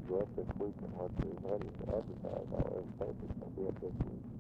Yes, this week and what we're ready to advertise all everything is going to be up this week.